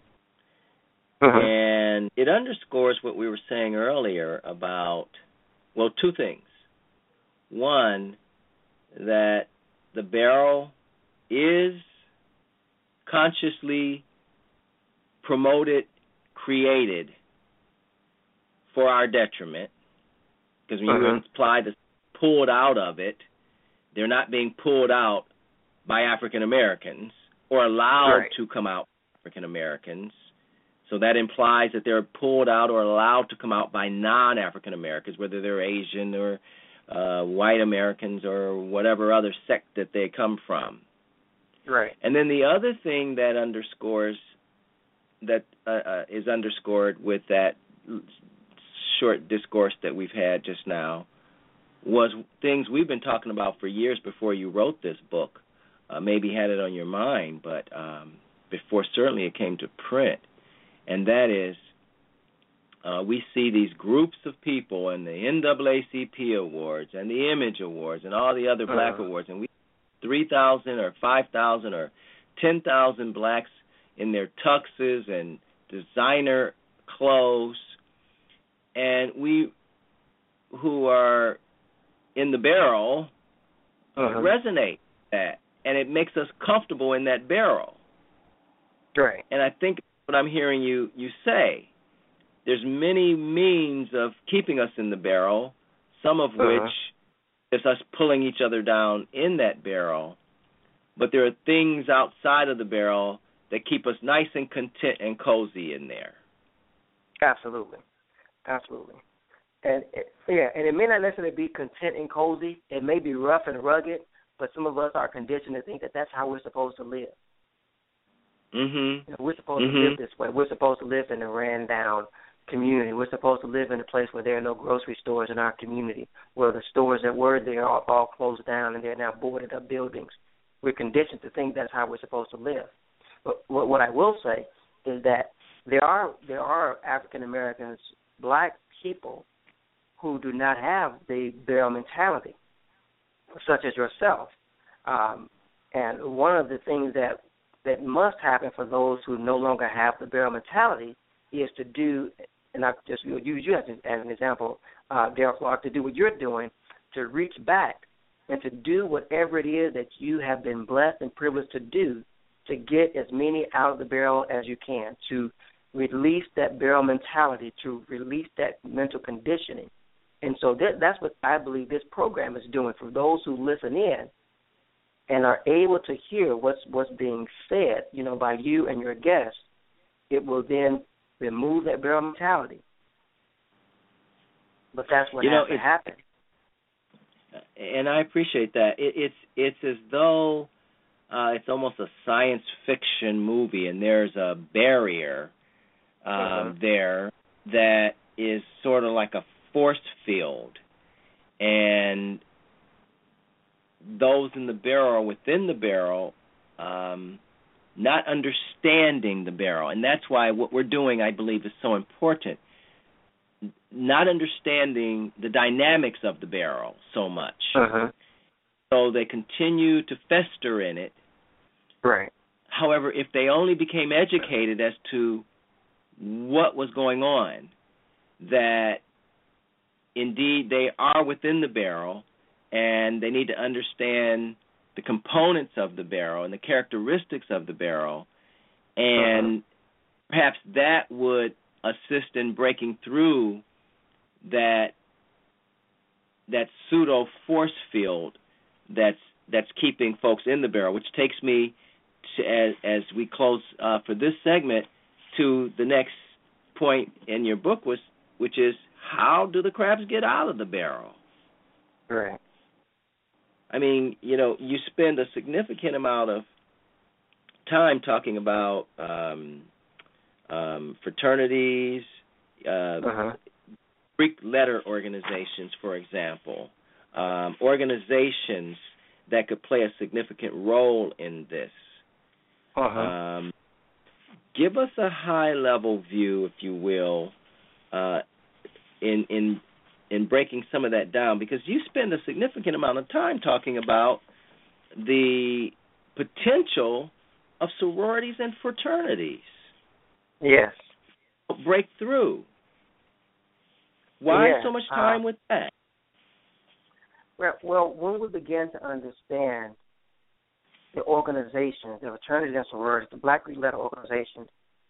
And it underscores what we were saying earlier about, well, two things. One, that the barrel is consciously promoted, created for our detriment, because when you imply the pulled out of it, they're not being pulled out by African Americans or allowed to come out by African Americans. So that implies that they're pulled out or allowed to come out by non-African Americans, whether they're Asian or white Americans or whatever other sect that they come from. Right. And then the other thing that underscores that is underscored with that short discourse that we've had just now was things we've been talking about for years before you wrote this book. Maybe had it on your mind, but before certainly it came to print. And that is, we see these groups of people in the NAACP awards and the Image Awards and all the other black awards, and we 3,000 or 5,000 or 10,000 blacks in their tuxes and designer clothes, and we who are in the barrel resonate with that, and it makes us comfortable in that barrel. Right. And I think what I'm hearing you say, there's many means of keeping us in the barrel, some of which is us pulling each other down in that barrel, but there are things outside of the barrel that keep us nice and content and cozy in there. Absolutely. And it may not necessarily be content and cozy. It may be rough and rugged, but some of us are conditioned to think that that's how we're supposed to live. We're supposed to live this way. We're supposed to live in a ran-down community. We're supposed to live in a place where there are no grocery stores in our community, where the stores that were there are all closed down and they're now boarded up buildings. We're conditioned to think that's how we're supposed to live. But what I will say is that there are African Americans, black people, who do not have the barrel mentality, such as yourself. And one of the things that must happen for those who no longer have the barrel mentality is to do, and I just use you as an example, Daryl Clark, to do what you're doing, to reach back and to do whatever it is that you have been blessed and privileged to do, to get as many out of the barrel as you can, to release that barrel mentality, to release that mental conditioning. And so that's what I believe this program is doing for those who listen in and are able to hear what's being said, by you and your guests. It will then remove that barrel mentality. But that's what has to happen. And I appreciate that. It's as though it's almost a science fiction movie, and there's a barrier there that is sort of like a force field, and those in the barrel or within the barrel not understanding the barrel. And that's why what we're doing, I believe, is so important. Not understanding the dynamics of the barrel so much. So they continue to fester in it. Right. However, if they only became educated as to what was going on, that indeed they are within the barrel and they need to understand the components of the barrel and the characteristics of the barrel, and perhaps that would assist in breaking through that pseudo force field that's keeping folks in the barrel, which takes me to, as we close for this segment, to the next point in your book, which is, how do the crabs get out of the barrel? Right. I mean, you spend a significant amount of time talking about fraternities, Greek letter organizations, for example, organizations that could play a significant role in this. Give us a high-level view, if you will, in breaking some of that down, because you spend a significant amount of time talking about the potential of sororities and fraternities. Yes. Break through. Why so much time with that? Well, when we begin to understand the organizations, the fraternities and sororities, the Black Greek-led organizations,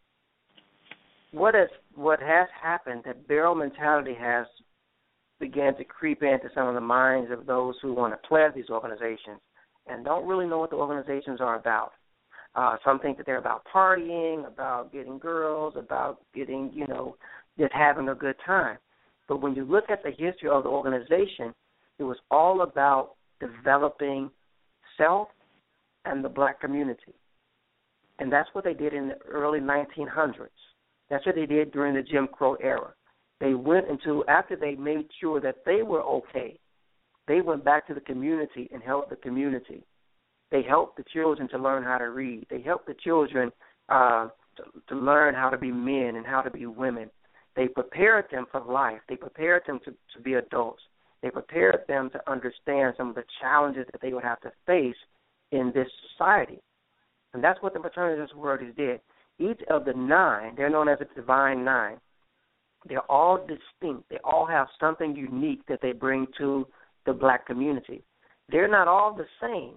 what has happened, that barrel mentality has began to creep into some of the minds of those who want to pledge these organizations and don't really know what the organizations are about. Some think that they're about partying, about getting girls, about getting, just having a good time. But when you look at the history of the organization, it was all about developing self and the Black community. And that's what they did in the early 1900s. That's what they did during the Jim Crow era. They went into, after they made sure that they were okay, they went back to the community and helped the community. They helped the children to learn how to read. They helped the children to learn how to be men and how to be women. They prepared them for life. They prepared them to be adults. They prepared them to understand some of the challenges that they would have to face in this society. And that's what the fraternities and sororities did. Each of the 9, they're known as the Divine 9. They're all distinct. They all have something unique that they bring to the Black community. They're not all the same.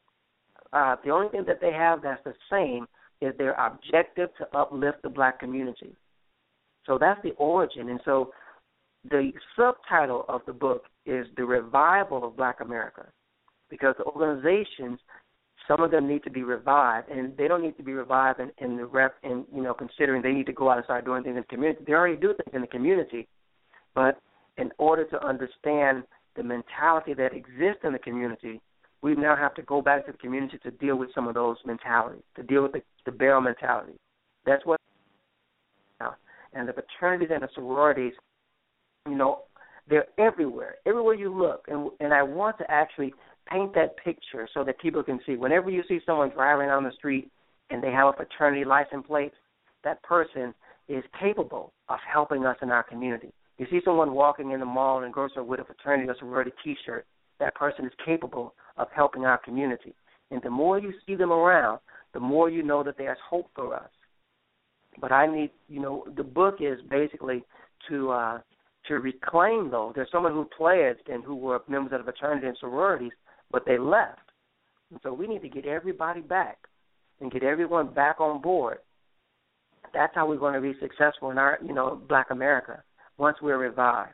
The only thing that they have that's the same is their objective to uplift the Black community. So that's the origin. And so the subtitle of the book is The Revival of Black America, because the organizations, some of them need to be revived, and they don't need to be revived considering they need to go out and start doing things in the community. They already do things in the community, but in order to understand the mentality that exists in the community, we now have to go back to the community to deal with some of those mentalities, to deal with the barrel mentality. That's what. And the fraternities and the sororities, they're everywhere. Everywhere you look, and I want to actually paint that picture so that people can see. Whenever you see someone driving down the street and they have a fraternity license plate, that person is capable of helping us in our community. You see someone walking in the mall and grocery with a fraternity or sorority T-shirt, that person is capable of helping our community. And the more you see them around, the more you know that there's hope for us. But I need, the book is basically to reclaim those. There's someone who pledged and who were members of the fraternity and sororities, but they left. And so we need to get everybody back and get everyone back on board. That's how we're going to be successful in our, Black America, once we're revived.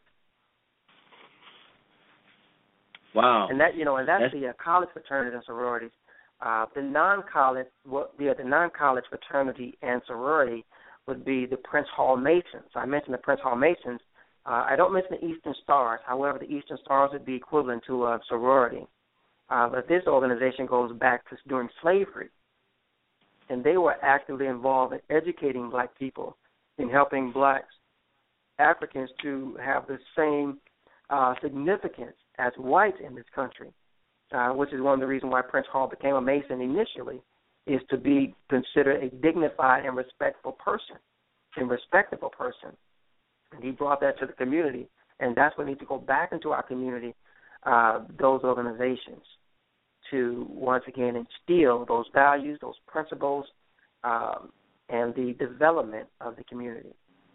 Wow. And that's the college fraternities and sororities. The non-college fraternity and sorority would be the Prince Hall Masons. I mentioned the Prince Hall Masons. I don't mention the Eastern Stars. However, the Eastern Stars would be equivalent to a sorority. But this organization goes back to during slavery. And they were actively involved in educating Black people, in helping Blacks, Africans to have the same significance as whites in this country, which is one of the reasons why Prince Hall became a Mason initially, is to be considered a dignified and respectful person, and respectable person. And he brought that to the community, and that's what needs to go back into our community, those organizations, to once again instill those values, those principles, and the development of the community.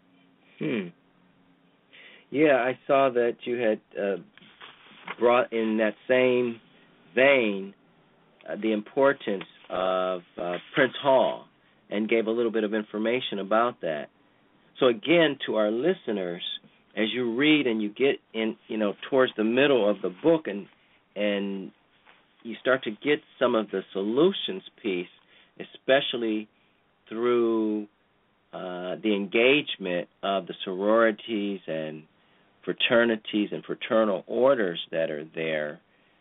Yeah, I saw that you had brought in that same vein the importance of Prince Hall and gave a little bit of information about that. So again, to our listeners, as you read and you get in, towards the middle of the book and you start to get some of the solutions piece, especially through the engagement of the sororities and fraternities and fraternal orders that are there,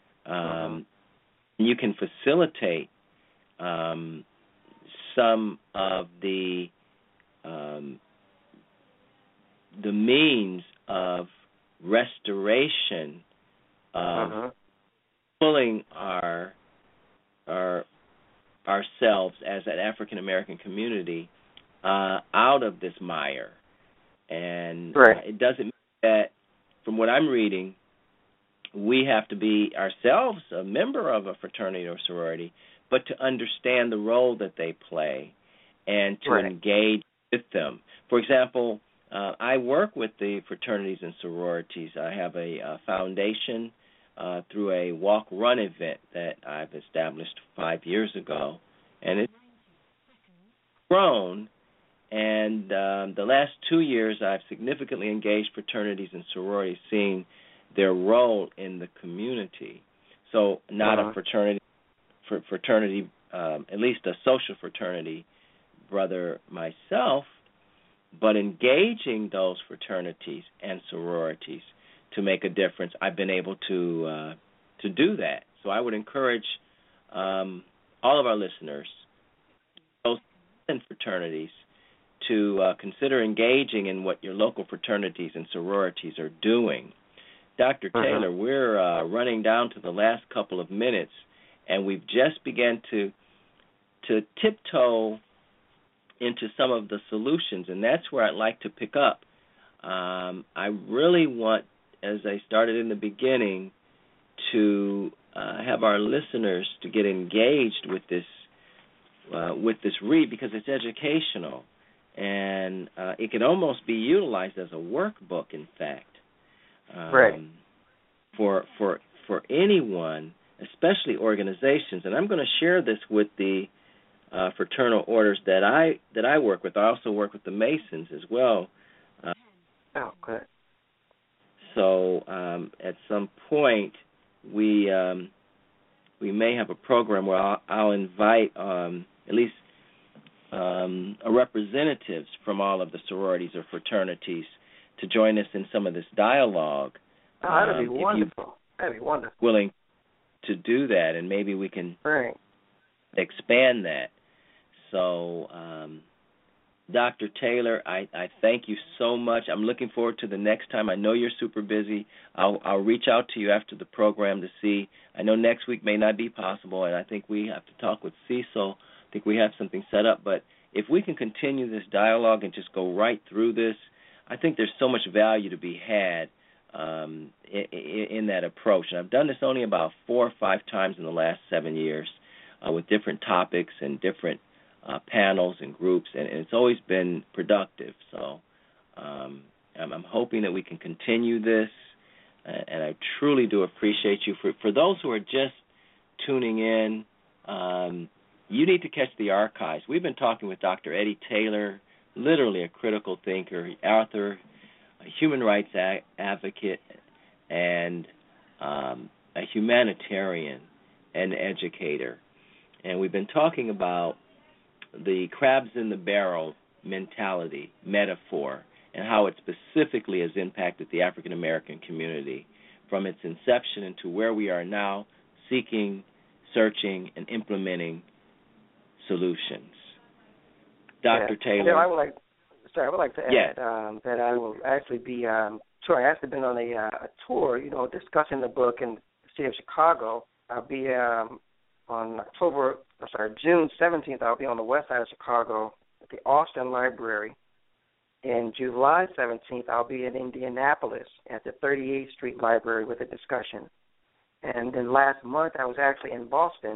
you can facilitate some of the means of restoration of pulling ourselves as an African American community out of this mire. And it doesn't mean that, from what I'm reading, we have to be ourselves a member of a fraternity or sorority, but to understand the role that they play and to engage with them. For example, I work with the fraternities and sororities. I have a foundation through a walk-run event that I've established 5 years ago, and it's grown. And the last 2 years, I've significantly engaged fraternities and sororities, seeing their role in the community. So not a fraternity, at least a social fraternity brother myself, but engaging those fraternities and sororities to make a difference. I've been able to do that. So I would encourage all of our listeners, those in fraternities, to consider engaging in what your local fraternities and sororities are doing. Dr. Taylor, we're running down to the last couple of minutes, and we've just begun to tiptoe into some of the solutions, and that's where I'd like to pick up. I really want, as I started in the beginning, to have our listeners to get engaged with this read, because it's educational. And it can almost be utilized as a workbook, in fact, for anyone, especially organizations. And I'm going to share this with the fraternal orders that I work with. I also work with the Masons as well. Good. So at some point we may have a program where I'll invite at least representatives from all of the sororities or fraternities to join us in some of this dialogue. That'd be wonderful. That'd be wonderful. Willing to do that, and maybe we can expand that. So, Dr. Taylor, I thank you so much. I'm looking forward to the next time. I know you're super busy. I'll reach out to you after the program to see. I know next week may not be possible, and I think we have to talk with Cecil. I think we have something set up, but if we can continue this dialogue and just go right through this, I think there's so much value to be had in that approach. And I've done this only about 4 or 5 times in the last 7 years with different topics and different panels and groups, and it's always been productive. So I'm hoping that we can continue this, and I truly do appreciate you. For those who are just tuning in, you need to catch the archives. We've been talking with Dr. Eddie Taylor, literally a critical thinker, author, a human rights advocate, and a humanitarian and educator. And we've been talking about the crabs in the barrel mentality, metaphor, and how it specifically has impacted the African American community from its inception into where we are now, seeking, searching, and implementing solutions. Dr. Taylor. I would like to add that I will actually be touring. I've actually been on a tour, discussing the book in the city of Chicago. I'll be on June 17th, I'll be on the west side of Chicago at the Austin Library. And July 17th, I'll be in Indianapolis at the 38th Street Library with a discussion. And then last month, I was actually in Boston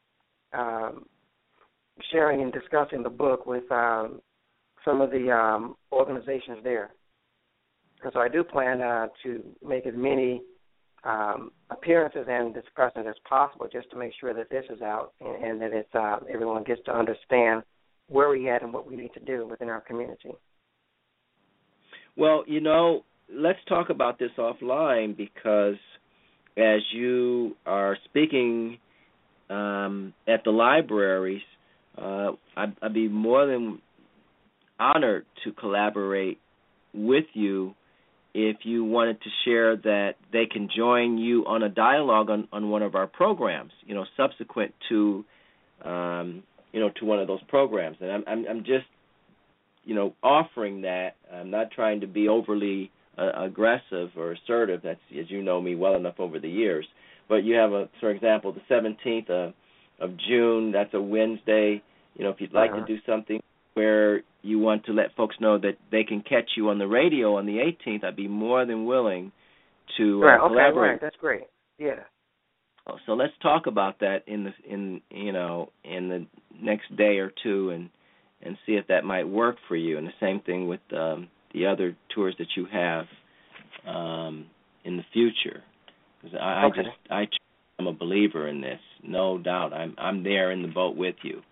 sharing and discussing the book with some of the organizations there. And so I do plan to make as many appearances and discussions as possible, just to make sure that this is out and that it's everyone gets to understand where we're at and what we need to do within our community. Well, let's talk about this offline, because as you are speaking at the libraries, I'd be more than honored to collaborate with you if you wanted to share that they can join you on a dialogue on one of our programs, subsequent to, to one of those programs. And I'm just, offering that. I'm not trying to be overly aggressive or assertive. That's, as you know me well enough over the years. but you have for example, the 17th of June. That's a Wednesday. If you'd like to do something where you want to let folks know that they can catch you on the radio on the 18th, I'd be more than willing to collaborate. Right. That's great. Yeah. So let's talk about that in the next day or two, and see if that might work for you. And the same thing with the other tours that you have in the future, because I'm a believer in this, no doubt. I'm there in the boat with you.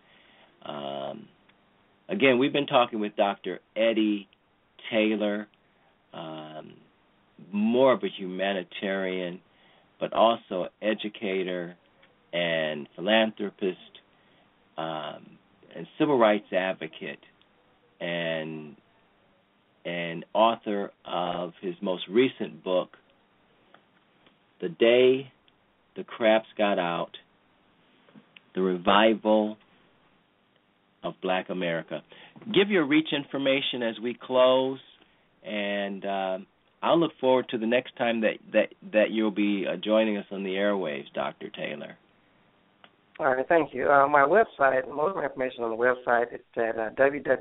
Again, we've been talking with Dr. Eddie Taylor, more of a humanitarian, but also educator and philanthropist, and civil rights advocate, and author of his most recent book, The Day the Craps Got Out, The Revival of Black America. Give your reach information as we close, and I'll look forward to the next time that you'll be joining us on the airwaves, Dr. Taylor. All right, thank you. My website, most of my information on the website, it's at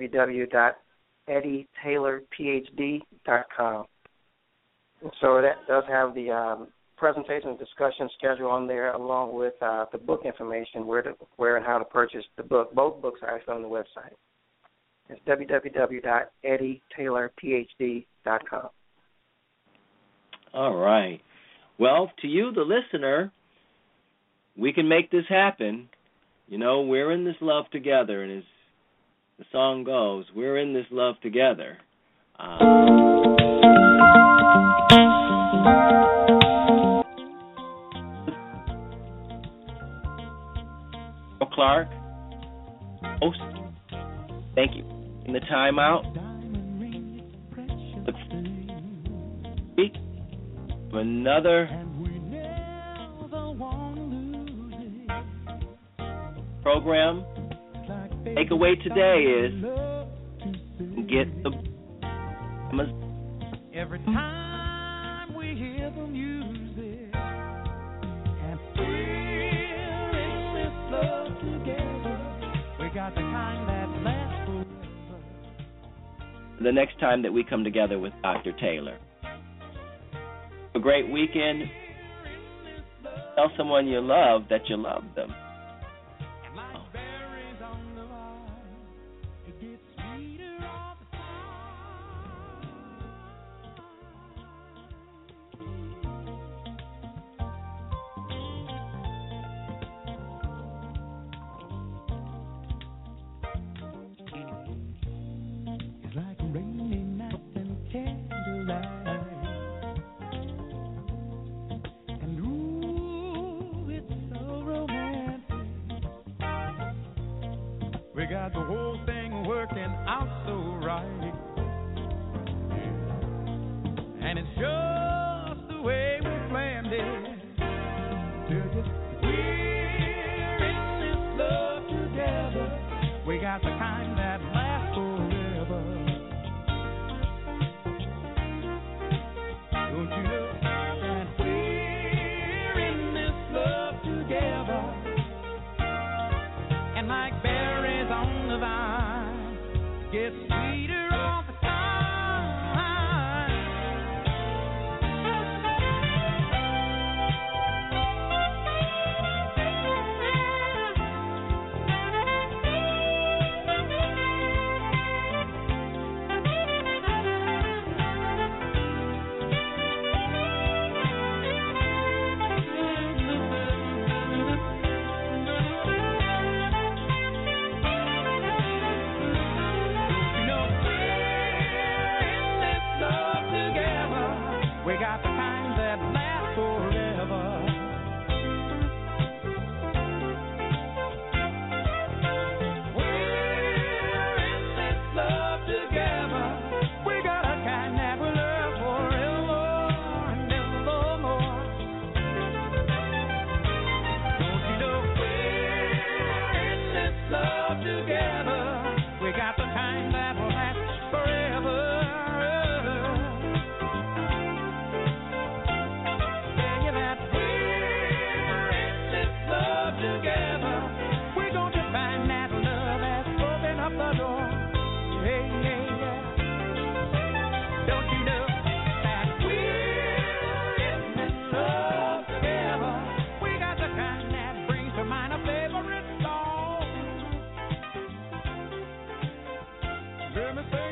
www.eddietaylorphd.com. And so that does have the presentation and discussion schedule on there, along with the book information, where and how to purchase the book. Both books are actually on the website. It's www.eddietaylorphd.com. All right. Well, to you, the listener, we can make this happen. We're in this love together, and as the song goes, we're in this love together. Clark, host, thank you. In the time out, another program. Takeaway today is get the every time we hear the music, and we're in this love together. We got the kind that lasts forever. The next time that we come together with Dr. Taylor. A great weekend. Tell someone you love that you love them. We got the whole thing working out so right, and it's just the way we planned it. We're in this love together. We got the kind that lasts forever. Don't you know that we're in this love together? And like berries on the vine, get sweeter all the time. You know, don't you know that we're in this love together? We got the kind that brings to mind a favorite song. Let me say